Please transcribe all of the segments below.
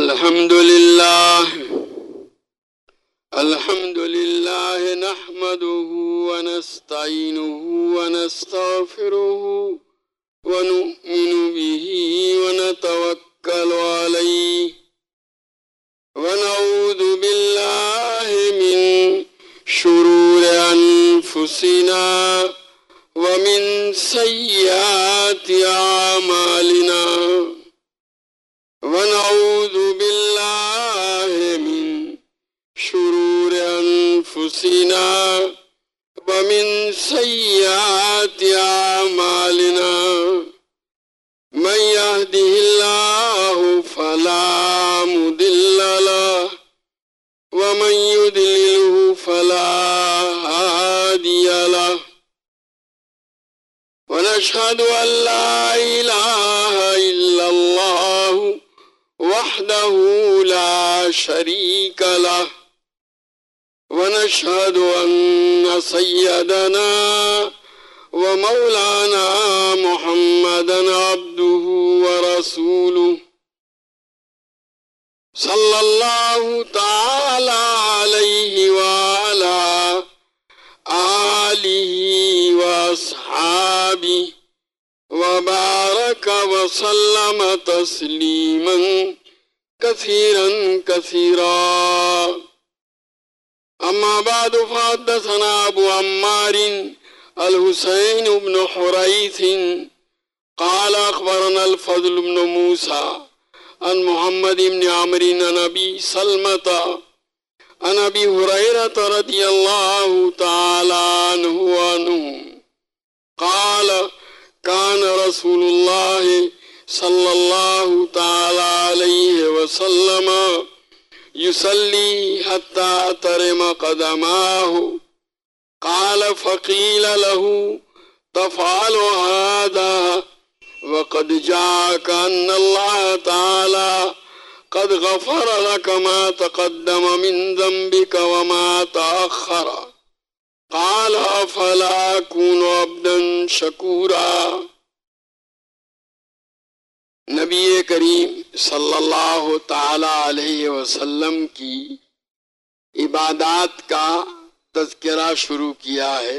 الحمد لله نحمده ونستعينه ونستغفره ونؤمن به ونتوكل عليه ونعوذ بالله من شرور أنفسنا ومن سيئات أعمالنا ونعوذ بالله من شرور أنفسنا ومن سيئات أعمالنا من يهده الله فلا مضل له ومن يضلله فلا هادي له ونشهد أن لا إله إلا الله وحده لا شريك له ونشهد أن سيدنا ومولانا محمدا عبده ورسوله صلى الله تعالى عليه وعلى آله وأصحابه وبارك وسلم تسليما كثيرا كثيرا. أما بعد فحدثنا أبو عمار الحسين بن حريث قال أخبرنا الفضل بن موسى عن محمد بن عمرو عن أبي سلمة عن أبي هريرة رضي الله تعالى عنه قال كان رسول الله صلى الله تعالى عليه وسلم يصلي حتى ترم قدماه. قال فقيل له تفعل هذا وقد جاءك أن الله تعالى قد غفر لك ما تقدم من ذنبك وما تأخر. قال أفلا أكون عبدا شكورا. نبی کریم صلی اللہ تعالی علیہ وسلم کی عبادات کا تذکرہ شروع کیا ہے.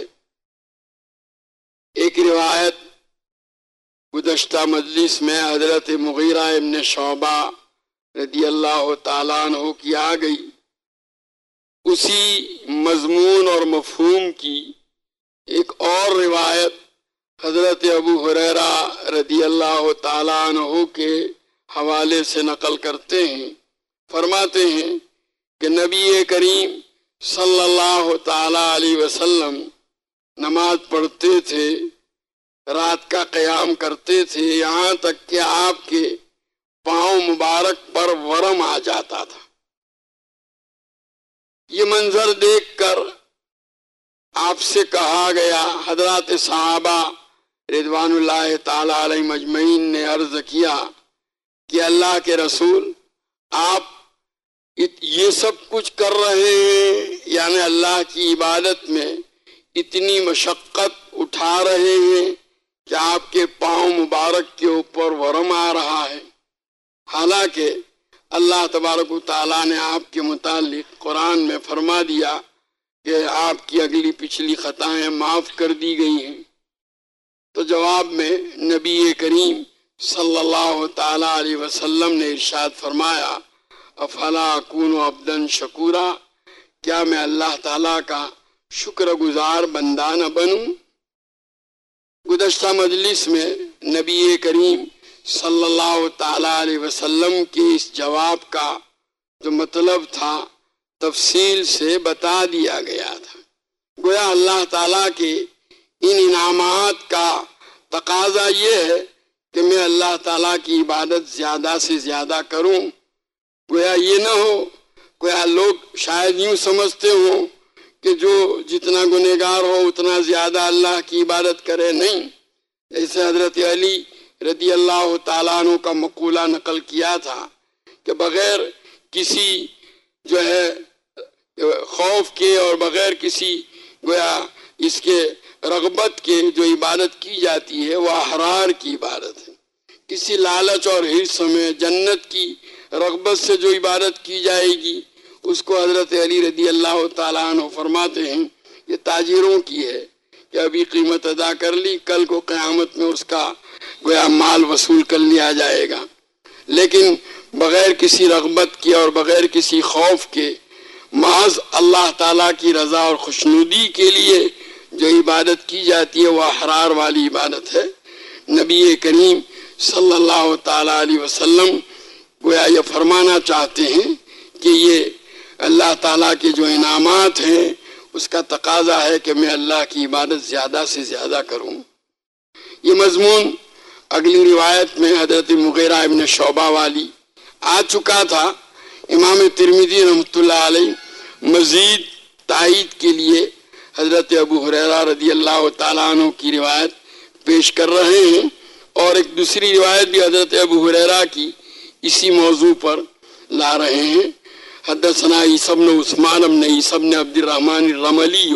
ایک روایت گزشتہ مجلس میں حضرت مغیرہ ابن شعبہ رضی اللہ تعالیٰ عنہ کی آ گئی. اسی مضمون اور مفہوم کی ایک اور روایت حضرت ابو ہریرہ رضی اللہ تعالیٰ عنہ کے حوالے سے نقل کرتے ہیں. فرماتے ہیں کہ نبی کریم صلی اللہ تعالیٰ علیہ وسلم نماز پڑھتے تھے، رات کا قیام کرتے تھے، یہاں تک کہ آپ کے پاؤں مبارک پر ورم آ جاتا تھا. یہ منظر دیکھ کر آپ سے کہا گیا، حضرات صحابہ رضوان اللہ تعالی علیہ مجمعین نے عرض کیا کہ اللہ کے رسول، آپ یہ سب کچھ کر رہے ہیں، یعنی اللہ کی عبادت میں اتنی مشقت اٹھا رہے ہیں کہ آپ کے پاؤں مبارک کے اوپر ورم آ رہا ہے. حالانکہ اللہ تبارک و تعالیٰ نے آپ کے متعلق قرآن میں فرما دیا کہ آپ کی اگلی پچھلی خطائیں معاف کر دی گئی ہیں. تو جواب میں نبی کریم صلی اللہ تعالیٰ علیہ وسلم نے ارشاد فرمایا، افلا اکون عبدا شکورا، کیا میں اللہ تعالیٰ کا شکر گزار بندہ نہ بنوں؟ گزشتہ مجلس میں نبی کریم صلی اللہ تعالیٰ علیہ وسلم کے اس جواب کا جو مطلب تھا تفصیل سے بتا دیا گیا تھا. گویا اللہ تعالیٰ کے ان انعامات کا تقاضا یہ ہے کہ میں اللہ تعالیٰ کی عبادت زیادہ سے زیادہ کروں. گویا یہ نہ ہو، گویا لوگ شاید یوں سمجھتے ہوں کہ جو جتنا گنہگار ہو اتنا زیادہ اللہ کی عبادت کرے. نہیں، جیسے حضرت علی رضی اللہ تعالیٰ عنہ کا مقولہ نقل کیا تھا کہ بغیر کسی جو ہے خوف کے اور بغیر کسی گویا اس کے رغبت کے جو عبادت کی جاتی ہے وہ احرار کی عبادت ہے. کسی لالچ اور حرص میں جنت کی رغبت سے جو عبادت کی جائے گی اس کو حضرت علی رضی اللہ تعالیٰ عنہ فرماتے ہیں یہ تاجروں کی ہے کہ ابھی قیمت ادا کر لی، کل کو قیامت میں اس کا گویا مال وصول کر لیا جائے گا۔ لیکن بغیر کسی رغبت کے اور بغیر کسی خوف کے محض اللہ تعالیٰ کی رضا اور خوشنودی کے لیے جو عبادت کی جاتی ہے وہ احرار والی عبادت ہے۔ نبی کریم صلی اللہ تعالیٰ علیہ وسلم گویا یہ فرمانا چاہتے ہیں کہ یہ اللہ تعالیٰ کے جو انعامات ہیں اس کا تقاضا ہے کہ میں اللہ کی عبادت زیادہ سے زیادہ کروں۔ یہ مضمون اگلی روایت میں حضرت مغیرہ ابن شعبہ والی آ چکا تھا۔ امام ترمذی رحمۃ اللہ علیہ مزید تائید کے لیے حضرت ابو ہریرہ رضی اللہ تعالیٰ عنہ کی روایت پیش کر رہے ہیں، اور ایک دوسری روایت بھی حضرت ابو ہریرہ کی اسی موضوع پر لا رہے ہیں۔ حدثنا عیسی بن عثمان بن عیسی بن عبد الرحمن الرملی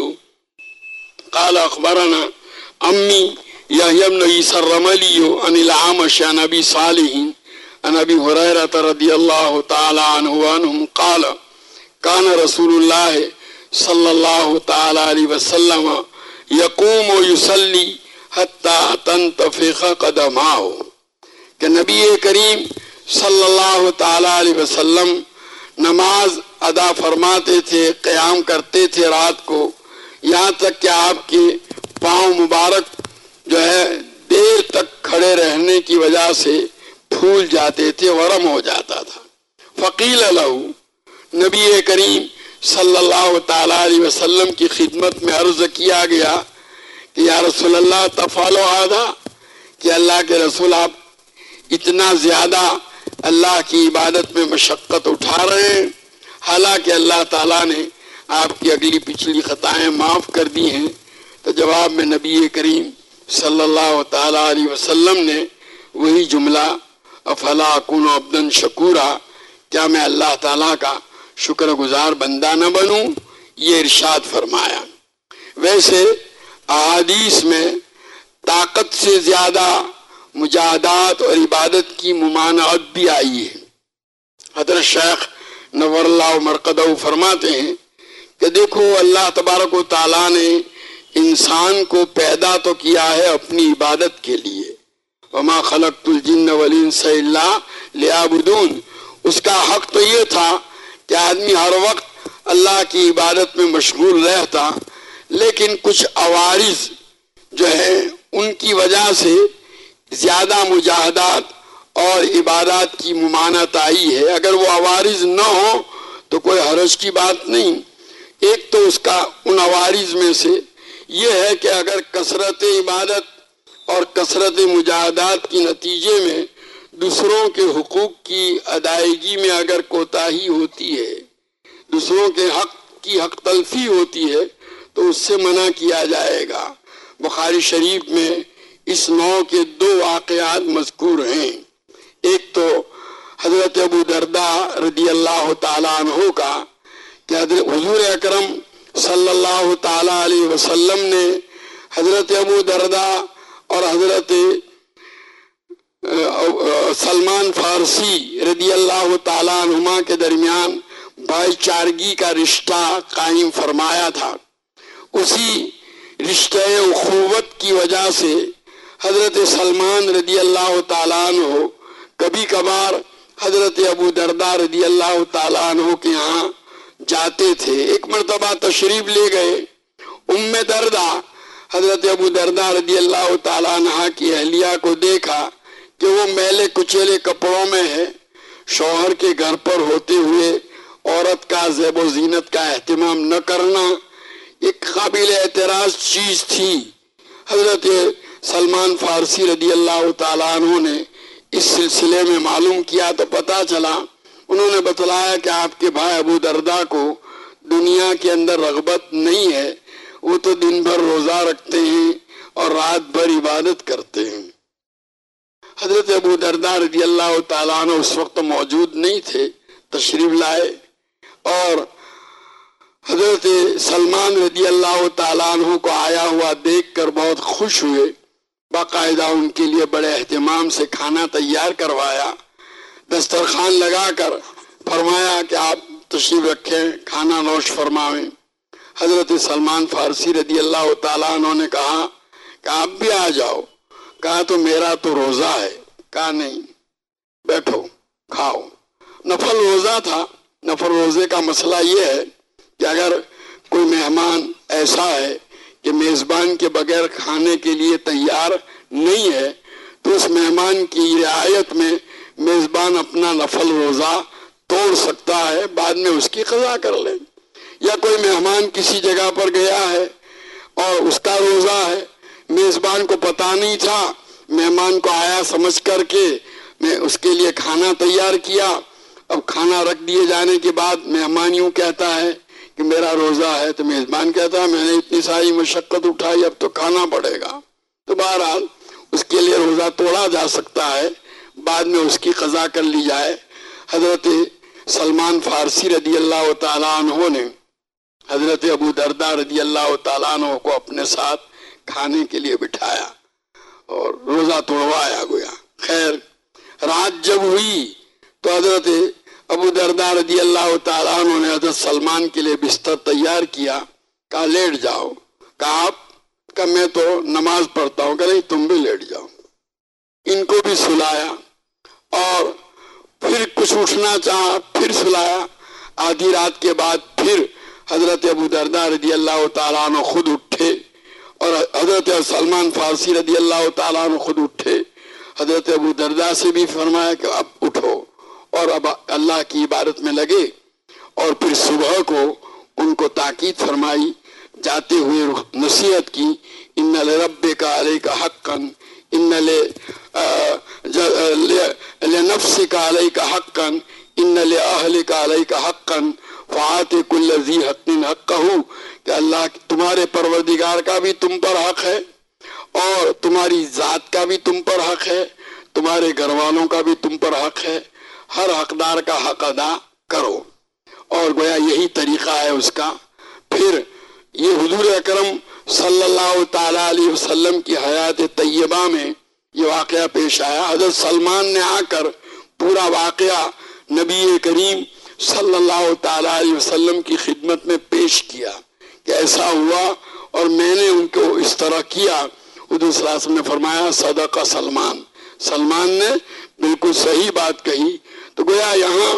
قال اخبرنا امی یحیی بن عیسی الرملی عن الاعمش عن ابی صالح عن ابی ہریرہ رضی اللہ تعالی عنہ عنہم قال کان رسول اللہ صلی اللہ تعالی علیہ وسلم یقوم ویصلی حتی تنتفخ قدماہ، کہ نبی کریم صلی اللہ تعالی علیہ وسلم نماز ادا فرماتے تھے، قیام کرتے تھے رات کو، یہاں تک کہ آپ کے پاؤں مبارک جو ہے دیر تک کھڑے رہنے کی وجہ سے پھول جاتے تھے، ورم ہو جاتا تھا۔ فقیل لہ، نبی کریم صلی اللہ تعالی علیہ وسلم کی خدمت میں عرض کیا گیا کہ یا رسول اللہ تفعل ھذا، کہ اللہ کے رسول آپ اتنا زیادہ اللہ کی عبادت میں مشقت اٹھا رہے ہیں، حالانکہ اللہ تعالیٰ نے آپ کی اگلی پچھلی خطائیں معاف کر دی ہیں۔ تو جواب میں نبی کریم صلی اللہ تعالیٰ علیہ وسلم نے وہی جملہ افلا اکون عبدا شکورا، کیا میں اللہ تعالیٰ کا شکر گزار بندہ نہ بنوں، یہ ارشاد فرمایا۔ ویسے احادیث میں طاقت سے زیادہ مجاہدات اور عبادت کی ممانعت بھی آئی ہے۔ حضرت شیخ نور اللہ مرقدہ فرماتے ہیں کہ دیکھو اللہ تبارک و تعالیٰ نے انسان کو پیدا تو کیا ہے اپنی عبادت کے لیے، وما خلقت الجن والانس الا لیعبدون، اس کا حق تو یہ تھا کہ آدمی ہر وقت اللہ کی عبادت میں مشغول رہتا، لیکن کچھ عوارض جو ہے ان کی وجہ سے زیادہ مجاہدات اور عبادات کی ممانعت آئی ہے۔ اگر وہ عوارض نہ ہو تو کوئی حرج کی بات نہیں۔ ایک تو اس کا ان عوارض میں سے یہ ہے کہ اگر کثرت عبادت اور کثرت مجاہدات کے نتیجے میں دوسروں کے حقوق کی ادائیگی میں اگر کوتاہی ہوتی ہے، دوسروں کے حق کی حق تلفی ہوتی ہے تو اس سے منع کیا جائے گا۔ بخاری شریف میں اس نوع کے دو واقعات مذکور ہیں۔ ایک تو حضرت ابو درداء رضی اللہ تعالیٰ عنہ کا کہ حضور اکرم صلی اللہ تعالیٰ علیہ وسلم نے حضرت ابو درداء اور حضرت سلمان فارسی رضی اللہ تعالیٰ عنہما کے درمیان بھائی چارگی کا رشتہ قائم فرمایا تھا۔ اسی رشتہ اخوت کی وجہ سے حضرت سلمان رضی اللہ تعالیٰ عنہ کبھی کبھار حضرت ابو درداء رضی اللہ تعالیٰ عنہ کے یہاں جاتے تھے۔ ایک مرتبہ تشریف لے گئے، ام درداء حضرت ابو درداء رضی اللہ تعالیٰ عنہ کی اہلیہ کو دیکھا کہ وہ میلے کچیلے کپڑوں میں ہے، شوہر کے گھر پر ہوتے ہوئے عورت کا زیب و زینت کا اہتمام نہ کرنا ایک قابل اعتراض چیز تھی۔ حضرت سلمان فارسی رضی اللہ تعالیٰ عنہ نے اس سلسلے میں معلوم کیا تو پتہ چلا، انہوں نے بتلایا کہ آپ کے بھائی ابو درداء کو دنیا کے اندر رغبت نہیں ہے، وہ تو دن بھر روزہ رکھتے ہیں اور رات بھر عبادت کرتے ہیں۔ حضرت ابو درداء رضی اللہ تعالیٰ عنہ اس وقت موجود نہیں تھے، تشریف لائے اور حضرت سلمان رضی اللہ تعالیٰ عنہ کو آیا ہوا دیکھ کر بہت خوش ہوئے، باقاعدہ ان کے لیے بڑے اہتمام سے کھانا تیار کروایا۔ दस्तरखान लगा कर फरमाया कि आप तशरीफ रखें, खाना नोश फरमावें। हजरत सलमान फारसी रदी अल्लाह ताला अन्हु ने कहा कि आप भी आ जाओ। कहा तो मेरा तो रोज़ा है। कहा नहीं, बैठो खाओ। नफल रोज़ा था। नफल रोज़े का मसला ये है कि अगर कोई मेहमान ऐसा है कि मेज़बान के बगैर खाने के लिए तैयार नहीं है, तो उस मेहमान की रियायत में मेज़बान अपना नफल रोज़ा तोड़ सकता है, बाद में उसकी क़ज़ा कर ले। या कोई मेहमान किसी जगह पर गया है और उसका रोज़ा है, मेज़बान को पता नहीं था, मेहमान को आया समझ करके मैं उसके लिए खाना तैयार किया। अब खाना रख दिए जाने के बाद मेहमान यूँ कहता है कि मेरा रोज़ा है, तो मेज़बान कहता है मैंने इतनी सारी मशक्क़त उठाई, अब तो खाना पड़ेगा। तो बहरहाल उसके लिए रोज़ा तोड़ा जा सकता है, बाद में उसकी क़ज़ा कर ली जाए। हज़रत सलमान फारसी रदी अल्लाह ताला अन्हु ने हज़रत अबू दरदा रदी अल्लाह ताला अन्हु को अपने साथ खाने के लिए बिठाया और रोज़ा तोड़वाया गोया। खैर रात जब हुई तो हज़रत अबू दरदा रदी अल्लाह ताला अन्हु ने हज़रत सलमान के लिए बिस्तर तैयार किया। कहा लेट जाओ। कहा आप? का मैं तो नमाज पढ़ता हूँ। कहा नहीं, तुम भी लेट जाओ। इनको भी सुलाया और फिर कुछ उठना चाहा, फिर सुलाया। आधी रात के बाद फिर हज़रत अबू दरदा रदी अल्लाह ताला अन्हु खुद उठे और हज़रत सलमान फारसी रदी अल्लाह ताला अन्हु खुद उठे। हज़रत अबू दरदा से भी फरमाया कि अब उठो और अब अल्लाह की इबादत में लगे। और फिर सुबह को उनको ताकीद फरमाई, जाते हुए नसीहत की, इन्ना लिरब्बिका अलैका हक्कन, इन्ना लिनफ्सिका अलैका हक्कन, इन्ना लिअहलिका अलैका हक्कन, फ़आति कुल्ल ज़ी हक़्क़िन हक़्क़हू। कि अल्लाह तुम्हारे परवरदिगार का भी तुम पर हक है और तुम्हारी ज़ात का भी तुम पर हक है, तुम्हारे घर वालों का भी तुम पर हक है, हर हकदार का हक अदा करो। और गोया यही तरीक़ा है उसका। फिर ये हुज़ूर अकरम सल्लल्लाहु ताला अलैहि वसल्लम की हयात तय्यबा में ये वाक़या पेश आया। हज़रत सलमान ने आकर पूरा वाक़या नबी करीम सल्लल्लाहु ताला अलैहि वसल्लम की खिदमत में पेश किया कि ऐसा हुआ और मैंने उनको इस तरह किया। हुज़ूर सल्लल्लाहु अलैहि वसल्लम ने फरमाया सदका सलमान, सलमान ने बिल्कुल सही बात कही। तो गोया यहाँ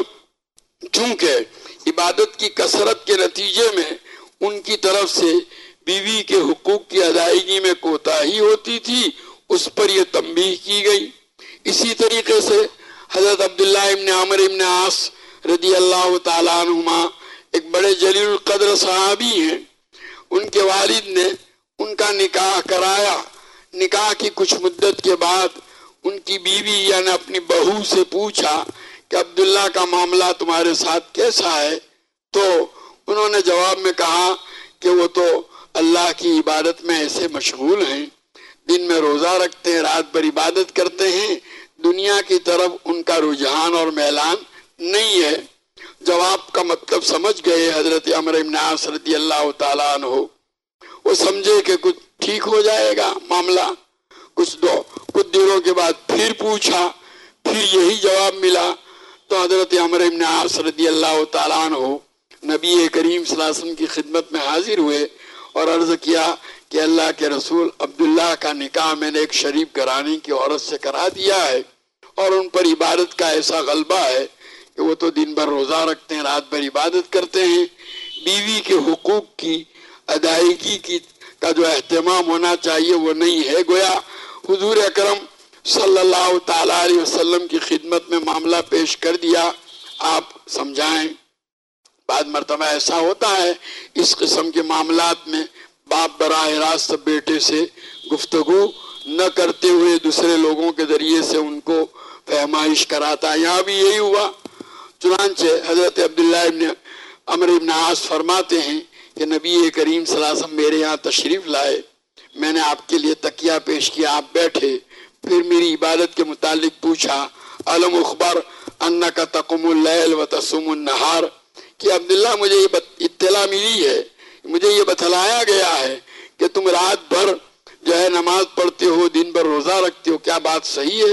चूंकि इबादत की कसरत के नतीजे में उनकी तरफ से बीवी के हुकूक की अदायगी में कोताही होती थी, उस पर यह तंबीह की गई। इसी तरीके से हज़रत अब्दुल्लाह इब्न अमर इब्न आस रदी अल्लाह ताला अन्हुमा एक बड़े जलील कद्र सहाबी हैं। उनके वालिद ने उनका निकाह कराया। निकाह की कुछ मुद्दत के बाद उनकी बीवी यानी अपनी बहू से पूछा कि अब्दुल्ला का मामला तुम्हारे साथ कैसा है? तो उन्होंने जवाब में कहा कि वो तो अल्लाह की इबादत में ऐसे मशगूल हैं, दिन में रोज़ा रखते हैं, रात भर इबादत करते हैं, दुनिया की तरफ उनका रुझान और मैलान नहीं है। जवाब का मतलब समझ गए हज़रत अमर इब्न आस रज़ी अल्लाह ताला अन्हु। वो समझे कि कुछ ठीक हो जाएगा मामला। कुछ दिनों के बाद फिर पूछा, फिर यही जवाब मिला। तो हज़रत अमर इब्न आस रज़ी अल्लाह ताला अन्हु नबी करीम सल्लल्लाहु अलैहि वसल्लम की खिदमत में हाजिर हुए और अर्ज़ किया कि अल्लाह के रसूल, अब्दुल्ला का निकाह मैंने एक शरीफ घराने की औरत से करा दिया है और उन पर इबादत का ऐसा गलबा है कि वो तो दिन भर रोज़ा रखते हैं, रात भर इबादत करते हैं। बीवी के हुकूक की अदायगी का जो एहतमाम होना चाहिए वो नहीं है। गोया हुजूर अकरम सल्लल्लाहु ताला अलैहि वसल्लम की खिदमत में मामला पेश कर दिया, आप समझाएं। बाद मर्तबा ऐसा होता है इस किस्म के मामलात में बाप बराह रास्त बेटे से गुफ्तगू न करते हुए दूसरे लोगों के जरिए से उनको फहमाइश कराता है। यहाँ भी यही हुआ। चुनांचे हज़रत अब्दुल्ला इब्न अमर इब्न आस फरमाते हैं कि नबी करीम सल्लल्लाहु अलैहि वसल्लम मेरे यहाँ तशरीफ़ लाए, मैंने आपके लिए तकिया पेश किया, आप बैठे, फिर मेरी इबादत के मुतालिक पूछा, अलम उखबर अन्नका तक़ुमुल लैल व तसूमुन नहार, कि अब्दुल्ला मुझे ये इत्तला मिली है, मुझे ये बतलाया गया है कि तुम रात भर जो है नमाज पढ़ते हो, दिन भर रोज़ा रखते हो, क्या बात सही है?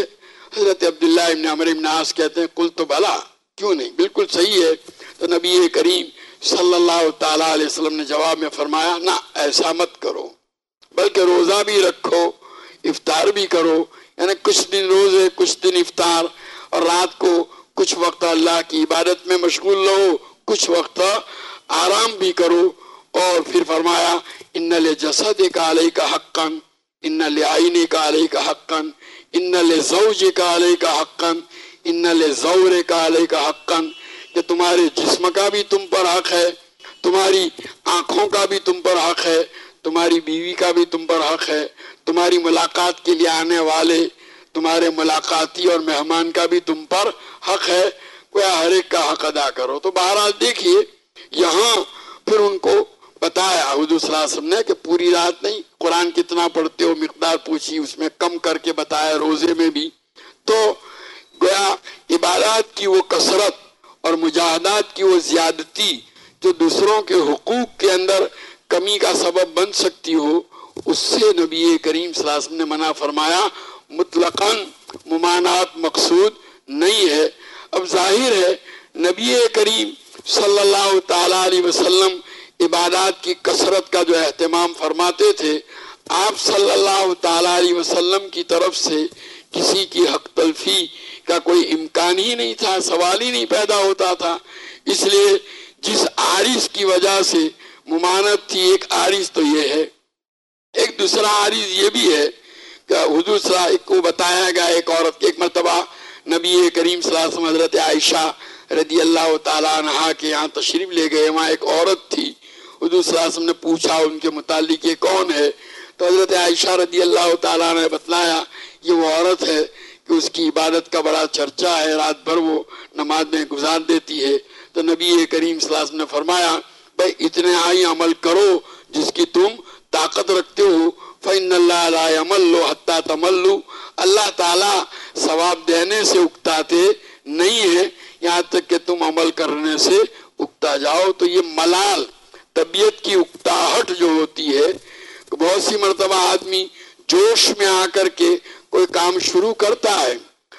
حضرت عبداللہ ابن عمرو ابن عاص کہتے ہیں قلت بلا، کیوں نہیں، بالکل صحیح ہے۔ تو نبی کریم صلی اللہ تعالیٰ علیہ وسلم نے جواب میں فرمایا نہ، ایسا مت کرو، بلکہ روزہ بھی رکھو، افطار بھی کرو، یعنی کچھ دن روزے کچھ دن افطار، اور رات کو کچھ وقت اللہ کی عبادت میں مشغول رہو، کچھ وقت آرام بھی کرو۔ اور پھر فرمایا ان لجسدک علیک حقا، ان لعینک علیک حقا، ان لزوجک علیک حقا، ان لزورک علیک حقا، کہ تمہارے جسم کا بھی تم پر حق ہے، تمہاری آنکھوں کا بھی تم پر حق ہے، تمہاری بیوی کا بھی تم پر حق ہے، تمہاری ملاقات کے لیے آنے والے تمہارے ملاقاتی اور مہمان کا بھی تم پر حق ہے، کوئی ہر ایک کا حق ادا کرو۔ تو بہرحال دیکھیے یہاں پھر ان کو بتایا حضور صلی اللہ علیہ وسلم نے کہ پوری رات نہیں، قرآن کتنا پڑھتے ہو مقدار پوچھی، اس میں کم کر کے بتایا، روزے میں بھی۔ تو گویا عبادات کی وہ کثرت اور مجاہدات کی وہ زیادتی جو دوسروں کے حقوق کے اندر کمی کا سبب بن سکتی ہو، اس سے نبی کریم صلی اللہ علیہ وسلم نے منع فرمایا، مطلقاً ممانعت مقصود نہیں ہے۔ اب ظاہر ہے نبی کریم صلی اللہ تعالیٰ علیہ وسلم عبادات کی کثرت کا جو اہتمام فرماتے تھے، آپ صلی اللہ تعالیٰ علیہ وسلم کی طرف سے کسی کی حق تلفی کا کوئی امکان ہی نہیں تھا، سوال ہی نہیں پیدا ہوتا تھا۔ اس لیے جس عارض کی وجہ سے ممانعت تھی، ایک عارض تو یہ ہے، ایک دوسرا عارض یہ بھی ہے کہ حضور صلی اللہ علیہ وسلم کو بتایا گیا ایک عورت کے، ایک مرتبہ نبی کریم صلی اللہ علیہ وسلم حضرت عائشہ رضی اللہ تعالیٰ عنہا کے یہاں تشریف لے گئے، وہاں ایک عورت تھی، حضور صلی اللہ علیہ وسلم نے پوچھا ان کے متعلق یہ کون ہے؟ تو حضرت عائشہ رضی اللہ تعالیٰ نے بتلایا یہ وہ عورت ہے کہ اس کی عبادت کا بڑا چرچا ہے، رات بھر وہ نماز میں گزار دیتی ہے۔ تو نبی کریم صلی اللہ علیہ وسلم نے فرمایا بھائی اتنے ہی عمل کرو جس کی تم طاقت رکھتے ہو، فَإِنَّ اللَّهَ لَا يَمَلُّ حَتَّى تَمَلُّ، اللہ تعالیٰ ثواب دینے سے اکتاتے نہیں ہے یہاں تک کہ تم عمل کرنے سے اکتا جاؤ۔ تو یہ ملال، طبیعت کی اکتاہٹ جو ہوتی ہے، بہت سی مرتبہ آدمی جوش میں آ کر کے کوئی کام شروع کرتا ہے،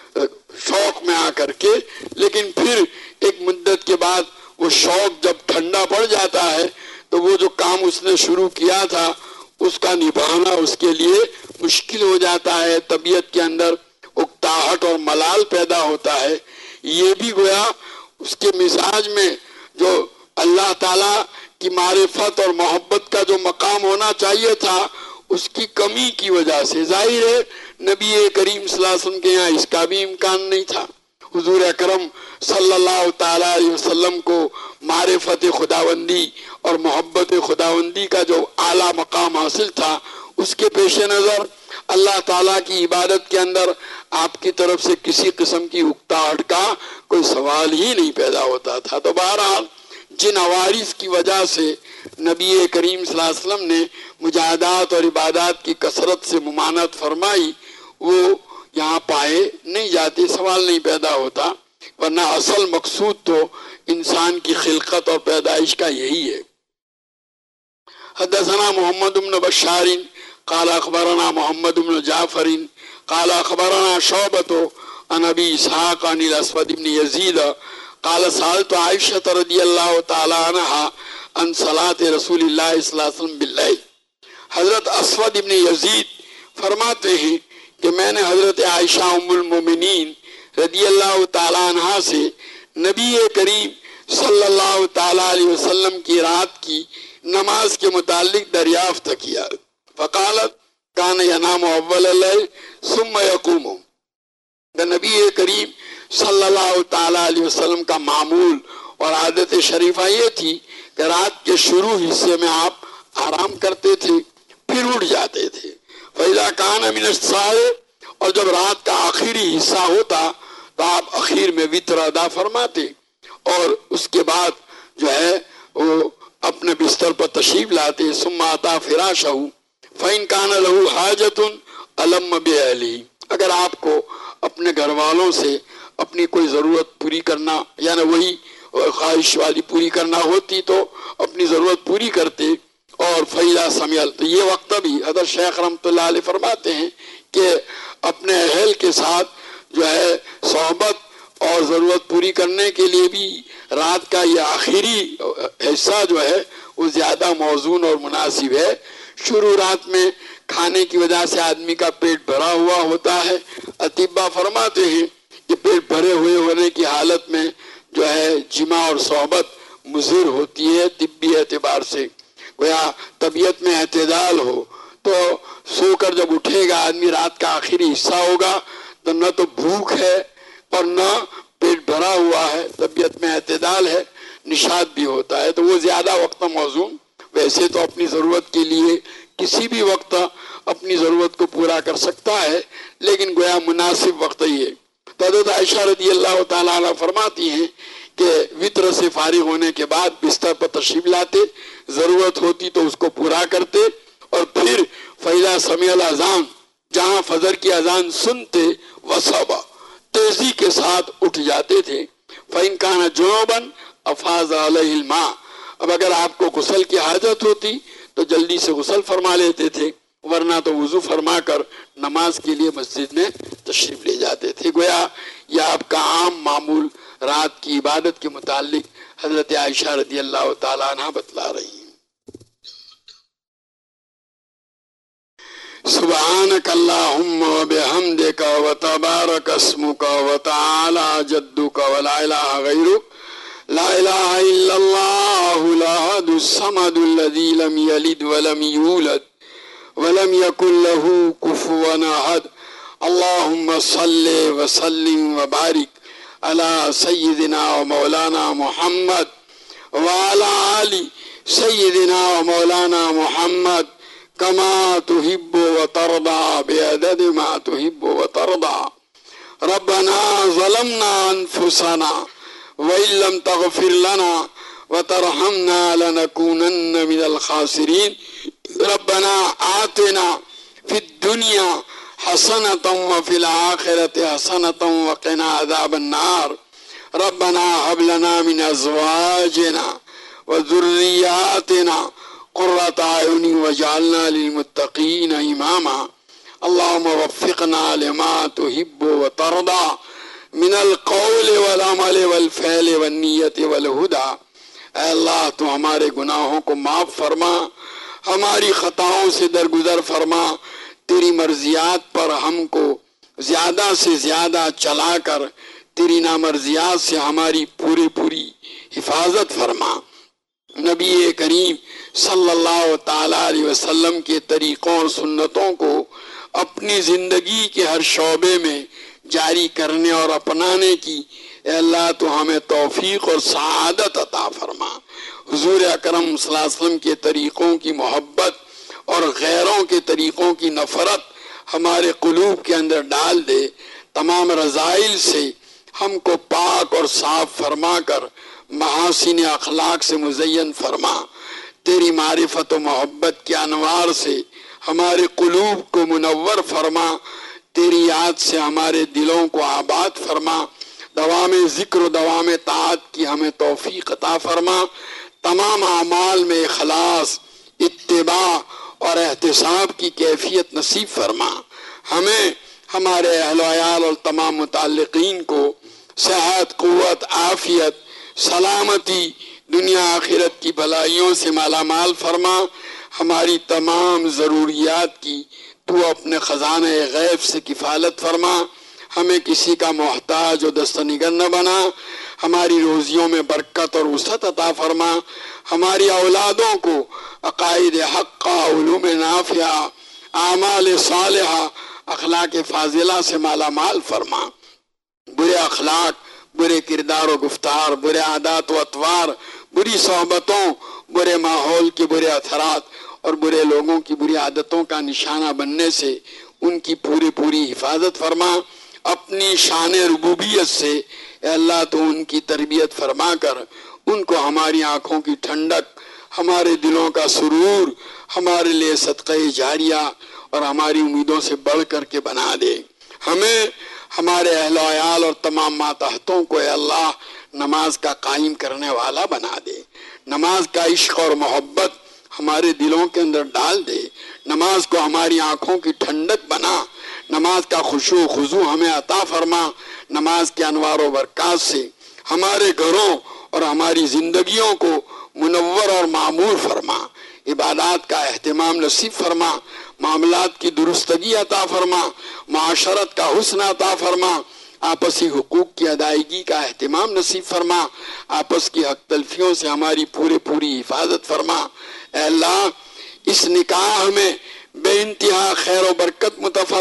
شوق میں آ کر کے، لیکن پھر ایک مدت کے بعد وہ شوق جب ٹھنڈا پڑ جاتا ہے تو وہ جو کام اس نے شروع کیا تھا اس کا نبھانا اس کے لیے مشکل ہو جاتا ہے، طبیعت کے اندر اکتاہٹ اور ملال پیدا ہوتا ہے۔ یہ بھی گویا اس کے مزاج میں جو اللہ تعالیٰ کی معرفت اور محبت کا جو مقام ہونا چاہیے تھا اس کی کمی کی وجہ سے، ظاہر ہے نبی کریم صلی اللہ علیہ وسلم کے یہاں اس کا بھی امکان نہیں تھا۔ حضور اکرم صلی اللہ تعالیٰ علیہ وسلم کو معرفت خداوندی اور محبت خداوندی کا جو اعلیٰ مقام حاصل تھا، اس کے پیش نظر اللہ تعالیٰ کی عبادت کے اندر آپ کی طرف سے کسی قسم کی اکتاہٹ کا کوئی سوال ہی نہیں پیدا ہوتا تھا۔ تو بہرحال جن عوارض کی وجہ سے نبی کریم صلی اللہ علیہ وسلم نے مجاہدات اور عبادات کی کثرت سے ممانعت فرمائی، وہ یہاں پائے نہیں جاتے، سوال نہیں پیدا ہوتا، ورنہ اصل مقصود تو انسان کی خلقت اور پیدائش کا یہی ہے۔ حدثنا محمد بن بشار قال اخبرنا محمد بن جعفر قال اخبرنا شعبة عن ابي اسحاق عن الاسود بن يزيد قال سألت عائشة رضی اللہ تعالی عنہا عن صلاة رسول اللہ صلی اللہ علیہ وسلم باللیل۔ حضرت اسود بن یزید فرماتے ہیں کہ میں نے حضرت عائشہ ام المومنین رضی اللہ تعالی عنہا سے نبی کریم صلی اللہ تعالی علیہ وسلم کی رات کی نماز کے متعلق دریافت کیا، فقالت کان ینام اول اللیل ثم یقوم، کہ نبی کریم صلی اللہ تعالی علیہ وسلم کا معمول اور عادت شریفہ یہ تھی کہ رات کے شروع حصے میں آپ آرام کرتے تھے پھر اٹھ جاتے تھے، فَإِذَا كَانَ مِنَ السَّاعِ، اور جب رات کا آخری حصہ ہوتا تو آپ اخیر میں وتر ادا فرماتے اور اس کے بعد جو ہے وہ اپنے بستر پر تشریف لاتے، ثم آتا فراشہ فَإِن كَانَ لَهُ حَاجَةٌ أَلَمَّ بِأَهْلِهِ، اگر آپ کو اپنے گھر والوں سے اپنی کوئی ضرورت پوری کرنا، یعنی وہی خواہش والی پوری کرنا ہوتی تو اپنی ضرورت پوری کرتے، اور فَإِذَا سَمِعَ، تو یہ وقت بھی حضرت شیخ رحمۃ اللہ علیہ فرماتے ہیں کہ اپنے اہل کے ساتھ جو ہے صحبت اور ضرورت پوری کرنے کے لیے بھی رات کا یہ آخری حصہ جو ہے وہ زیادہ موزون اور مناسب ہے۔ شروع رات میں کھانے کی وجہ سے آدمی کا پیٹ بھرا ہوا ہوتا ہے۔ اطباء فرماتے ہیں کہ پیٹ بھرے ہوئے ہونے کی حالت میں جو ہے جماع اور صحبت مضر ہوتی ہے طبی اعتبار سے۔ گویا طبیعت میں اعتدال ہو تو سو کر جب اٹھے گا آدمی، رات کا آخری حصہ ہوگا تو نہ تو بھوک ہے اور نہ پیٹ بھرا ہوا ہے، طبیعت میں اعتدال ہے، نشاط بھی ہوتا ہے، تو وہ زیادہ وقت موزون۔ ویسے تو اپنی ضرورت کے لیے کسی بھی وقت اپنی ضرورت کو پورا کر سکتا ہے، لیکن گویا مناسب وقت ہی ہے۔ تو حضرت عائشہ رضی اللہ تعالیٰ عنہ فرماتی ہیں کہ وطر سے فارغ ہونے کے بعد بستر پر تشریف لاتے، ضرورت ہوتی تو اس کو پورا کرتے، اور پھر فَإِذَا سَمِعَ الْأَذَانَ، جہاں فجر کی اذان سنتے وَصَبَ، تیزی کے ساتھ اٹھ جاتے تھے۔ فَإِنْ كَانَ جُنُوبًا أَفَاضَ عَلَيْهِ الْمَاءُ، اب اگر آپ کو غسل کی حاجت ہوتی تو جلدی سے غسل فرما لیتے تھے، ورنہ تو وضو فرما کر نماز کے لیے مسجد میں تشریف لے جاتے تھے۔ گویا یہ آپ کا عام معمول رات کی عبادت کے متعلق حضرت عائشہ رضی اللہ تعالیٰ عنہ بتلا رہی ہیں۔ سبحانک اللہم و بحمدک و تبارک اسمک و تعالی جدک و لا الہ غیرک، لا الہ الا اللہ الاحد الصمد الذی لم یلد ولم یولد ولم یکن له کفوا احد۔ اللہم صلی وسلم وبارک علی سیدنا و مولانا محمد وعلی آل سیدنا و مولانا محمد کما تحب و ترضى بعدد ما تحب و ترضى۔ ربنا ظلمنا انفسنا وإن لم تغفر لنا وترحمنا لنكونن من الخاسرين۔ ربنا آتنا في الدنيا حسنة وفي الآخرة حسنة وقنا عذاب النار۔ ربنا هب لنا من أزواجنا وذرياتنا قرة أعين واجعلنا للمتقين إماما۔ اللهم وفقنا لما تحب وترضى من القول والعمل والفعل والنية والهدى۔ اے اللہ تو ہمارے گناہوں کو معاف فرما، ہماری خطاؤں سے درگزر فرما، تیری مرضیات پر ہم کو زیادہ سے زیادہ چلا کر تیری نامرضیات سے ہماری پوری حفاظت فرما۔ نبی کریم صلی اللہ تعالیٰ علیہ وسلم کے طریقوں اور سنتوں کو اپنی زندگی کے ہر شعبے میں جاری کرنے اور اپنانے کی اے اللہ تو ہمیں توفیق اور سعادت عطا فرما۔ حضور اکرم صلی اللہ علیہ وسلم کے طریقوں کی محبت اور غیروں کے طریقوں کی نفرت ہمارے قلوب کے اندر ڈال دے۔ تمام رذائل سے ہم کو پاک اور صاف فرما کر محاسن اخلاق سے مزین فرما۔ تیری معرفت و محبت کے انوار سے ہمارے قلوب کو منور فرما۔ تیری یاد سے ہمارے دلوں کو آباد فرما۔ دوام ذکر و دوام طاعت کی ہمیں توفیق عطا فرما۔ تمام اعمال میں اخلاص، اتباع اور احتساب کی کیفیت نصیب فرما۔ ہمیں، ہمارے اہل و عیال اور تمام متعلقین کو صحت، قوت، عافیت، سلامتی، دنیا آخرت کی بھلائیوں سے مالا مال فرما۔ ہماری تمام ضروریات کی تو اپنے خزانہ غیب سے کفالت فرما۔ ہمیں کسی کا محتاج و دستنگر نہ بنا۔ ہماری روزیوں میں برکت اور وسعت عطا فرما۔ ہماری اولادوں کو عقائد حقہ، علوم نافعہ، اعمال صالحہ، اخلاق فاضلہ سے مالا مال فرما۔ برے اخلاق، برے کردار و گفتار، برے عادات و اطوار، بری صحبتوں، برے ماحول کے برے اثرات اور برے لوگوں کی بری عادتوں کا نشانہ بننے سے ان کی پوری حفاظت فرما۔ اپنی شان ربوبیت سے اے اللہ تو ان کی تربیت فرما کر ان کو ہماری آنکھوں کی ٹھنڈک، ہمارے دلوں کا سرور، ہمارے لیے صدقہ جاریہ اور ہماری امیدوں سے بڑھ کر کے بنا دے۔ ہمیں، ہمارے اہل و عیال اور تمام ماتحتوں کو اے اللہ نماز کا قائم کرنے والا بنا دے۔ نماز کا عشق اور محبت ہمارے دلوں کے اندر ڈال دے۔ نماز کو ہماری آنکھوں کی ٹھنڈک بنا۔ نماز کا خشوع و خضوع ہمیں عطا فرما، نماز کے انوار و برکات سے ہمارے گھروں اور ہماری زندگیوں کو منور اور معمور فرما، عبادات کا اہتمام نصیب فرما، معاملات کی درستگی عطا فرما، معاشرت کا حسن عطا فرما، آپسی حقوق کی ادائیگی کا اہتمام نصیب فرما، آپس کی حق تلفیوں سے ہماری پوری حفاظت فرما۔ اے اللہ اس نکاح میں بے انتہا خیر و برکت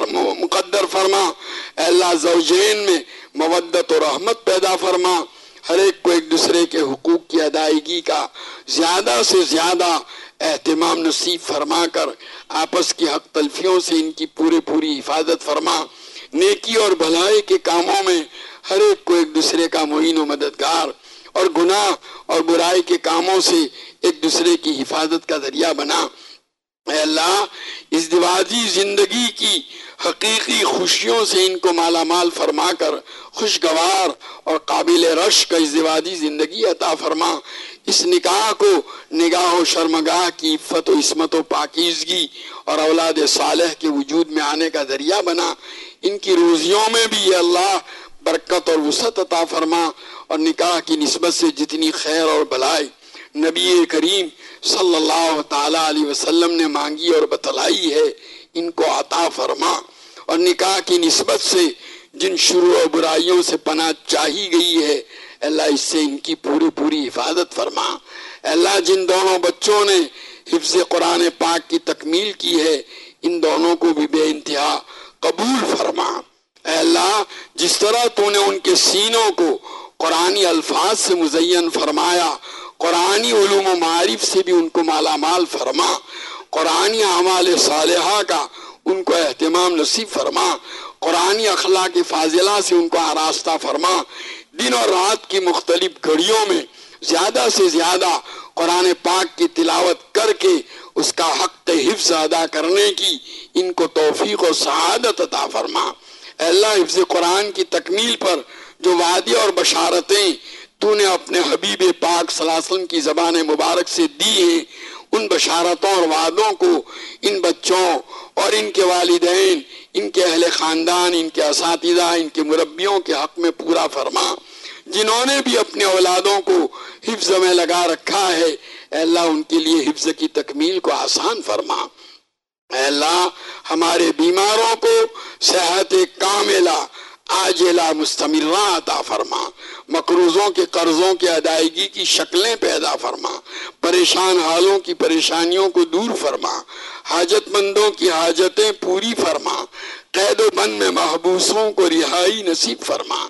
مقدر فرما۔ اے اللہ زوجین میں مودت و رحمت پیدا فرما، ہر ایک کو ایک دوسرے کے حقوق کی ادائیگی کا زیادہ سے زیادہ اہتمام نصیب فرما کر آپس کی حق تلفیوں سے ان کی پوری حفاظت فرما۔ نیکی اور بھلائی کے کاموں میں ہر ایک کو ایک دوسرے کا معین و مددگار، اور گناہ اور برائی کے کاموں سے ایک دوسرے کی حفاظت کا ذریعہ بنا۔ اے اللہ ازدواجی زندگی کی حقیقی خوشیوں سے ان کو مالا مال فرما کر خوشگوار اور قابل رشک ازدواجی زندگی عطا فرما۔ اس نکاح کو نگاہ و شرمگاہ کی عفت و عصمت و پاکیزگی اور اولاد صالح کے وجود میں آنے کا ذریعہ بنا۔ ان کی روزیوں میں بھی یا اللہ برکت اور وسعت عطا فرما، اور نکاح کی نسبت سے جتنی خیر اور بھلائی نبی کریم صلی اللہ تعالی علیہ وسلم نے مانگی اور بتلائی ہے ان کو عطا فرما، اور نکاح کی نسبت سے جن شرور و برائیوں سے پناہ چاہی گئی ہے اللہ اس سے ان کی پوری حفاظت فرما۔ اللہ جن دونوں بچوں نے حفظ قرآن پاک کی تکمیل کی ہے ان دونوں کو بھی بے انتہا قبول فرما۔ اے اللہ جس طرح تو نے ان کے سینوں کو قرآنی الفاظ سے مزین فرمایا، قرآنی علوم و معارف سے بھی ان کو مالا مال فرما، قرآنی اعمال صالحہ کا ان کو اہتمام نصیب فرما، قرآنی اخلاق فاضلہ سے ان کو آراستہ فرما، دن اور رات کی مختلف گھڑیوں میں زیادہ سے زیادہ قرآن پاک کی تلاوت کر کے اس کا حق حفظ ادا کرنے کی ان کو توفیق و سعادت عطا فرما۔ اے اللہ حفظ قرآن کی تکمیل پر جو وعدے اور بشارتیں تو نے اپنے حبیب پاک صلی اللہ علیہ وسلم کی زبان مبارک سے دی ہیں، ان بشارتوں اور وعدوں کو ان بچوں اور ان کے والدین، ان کے اہل خاندان، ان کے اساتذہ، ان کے مربیوں کے حق میں پورا فرما۔ جنہوں نے بھی اپنے اولادوں کو حفظ میں لگا رکھا ہے اے اللہ ان کے لیے حفظ کی تکمیل کو آسان فرما۔ اے اللہ ہمارے بیماروں کو صحت کاملہ عاجلہ مستمرہ عطا فرما، مقروضوں کے قرضوں کے ادائیگی کی شکلیں پیدا فرما، پریشان حالوں کی پریشانیوں کو دور فرما، حاجت مندوں کی حاجتیں پوری فرما، قید و بند میں محبوسوں کو رہائی نصیب فرما،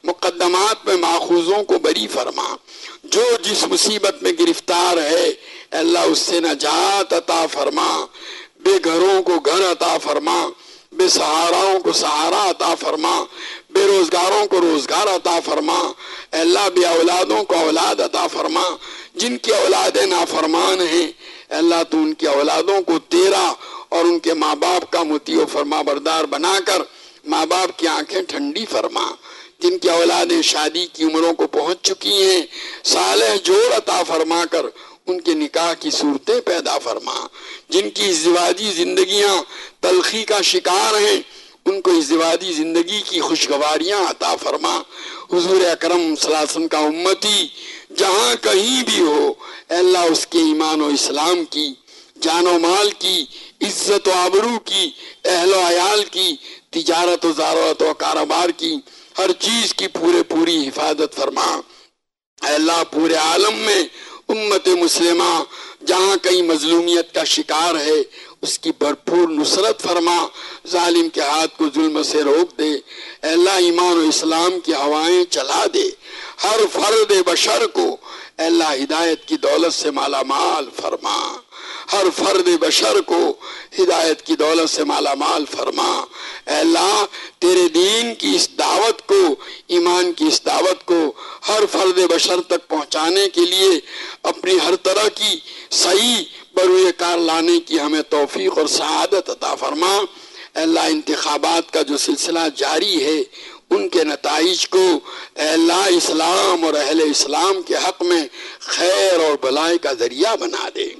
مقدمات میں ماخوذوں کو بری فرما، جو جس مصیبت میں گرفتار ہے اے اللہ اس سے نجات عطا فرما، بے گھروں کو گھر عطا فرما، بے سہاراؤں کو سہارا عطا فرما، بے روزگاروں کو روزگار عطا فرما، اے اللہ بے اولادوں کو اولاد عطا فرما، جن کی اولادیں نافرمان ہیں اے اللہ تو ان کی اولادوں کو تیرا اور ان کے ماں باپ کا مطیع و فرما بردار بنا کر ماں باپ کی آنکھیں ٹھنڈی فرما، جن کی اولادیں شادی کی عمروں کو پہنچ چکی ہیں صالح جوڑ عطا فرما کر ان کے نکاح کی صورتیں پیدا فرما، جن کی ازدواجی زندگیاں تلخی کا شکار ہیں ان کو ازدواجی زندگی کی خوشگواریاں عطا فرما۔ حضور اکرم صلی اللہ علیہ وسلم کا امتی جہاں کہیں بھی ہو اے اللہ اس کے ایمان و اسلام کی، جان و مال کی، عزت و آبرو کی، اہل و عیال کی، تجارت و زراعت و کاروبار کی، ہر چیز کی پوری حفاظت فرما۔ اے اللہ پورے عالم میں امت مسلمہ جہاں کہیں مظلومیت کا شکار ہے اس کی بھرپور نصرت فرما، ظالم کے ہاتھ کو ظلم سے روک دے، اے اللہ ایمان و اسلام کی ہوائیں چلا دے، ہر فرد بشر کو اے اللہ ہدایت کی دولت سے مالا مال فرما، ہر فرد بشر کو ہدایت کی دولت سے مالا مال فرما۔ اے اللہ تیرے دین کی اس دعوت کو، ایمان کی اس دعوت کو ہر فرد بشر تک پہنچانے کے لیے اپنی ہر طرح کی صحیح بروئے کار لانے کی ہمیں توفیق اور سعادت عطا فرما۔ اے اللہ انتخابات کا جو سلسلہ جاری ہے ان کے نتائج کو اے اللہ اسلام اور اہل اسلام کے حق میں خیر اور بھلائی کا ذریعہ بنا دے،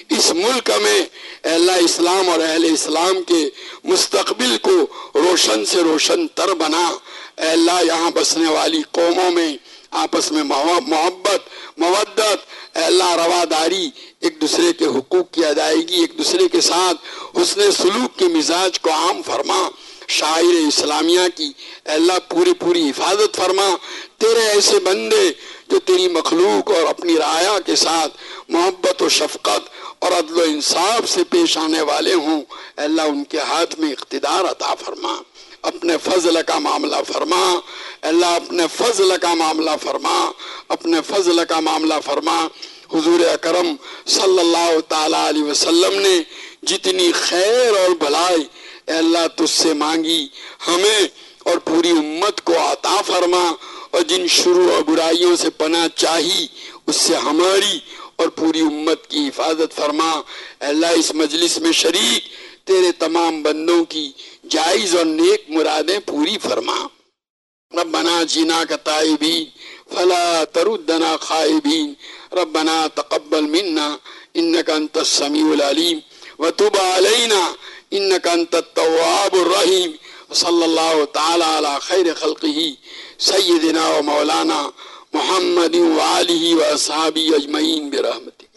اس ملک میں اے اللہ اسلام اور اہل اسلام کے مستقبل کو روشن سے روشن تر بنا۔ اے اللہ یہاں بسنے والی قوموں میں آپس میں محبت، مودت، اے اللہ رواداری، ایک دوسرے کے حقوق کی ادائیگی، ایک دوسرے کے ساتھ حسن سلوک کے مزاج کو عام فرما۔ شاعر اسلامیہ کی اے اللہ پوری حفاظت فرما۔ تیرے ایسے بندے جو تیری مخلوق اور اپنی رعایا کے ساتھ محبت و شفقت اور عدل و انصاف سے پیش آنے والے ہوں، اے اللہ ان کے ہاتھ میں اقتدار عطا فرما۔ اپنے فضل کا معاملہ فرما، اے اللہ اپنے فضل کا معاملہ فرما، اپنے فضل کا معاملہ فرما۔ حضور اکرم صلی اللہ تعالیٰ علیہ وسلم نے جتنی خیر اور بھلائی اے اللہ تجھ سے مانگی، ہمیں اور پوری امت کو عطا فرما، اور جن شرور اور برائیوں سے پناہ چاہی اس سے ہماری اور پوری امت کی حفاظت فرما۔ اے اللہ اس مجلس میں شریک تیرے تمام بندوں کی جائز اور نیک مرادیں پوری فرما۔ ربنا جینا کا تائبین فلا تردنا خائبین، ربنا تقبل منا انک انت السمیع العلیم وتب علینا انک انت التواب الرحیم، صلی اللہ تعالی علی خیر خلقہ سیدنا و مولانا محمد وآلہ و اصحابہ اجمعین برحمتہ۔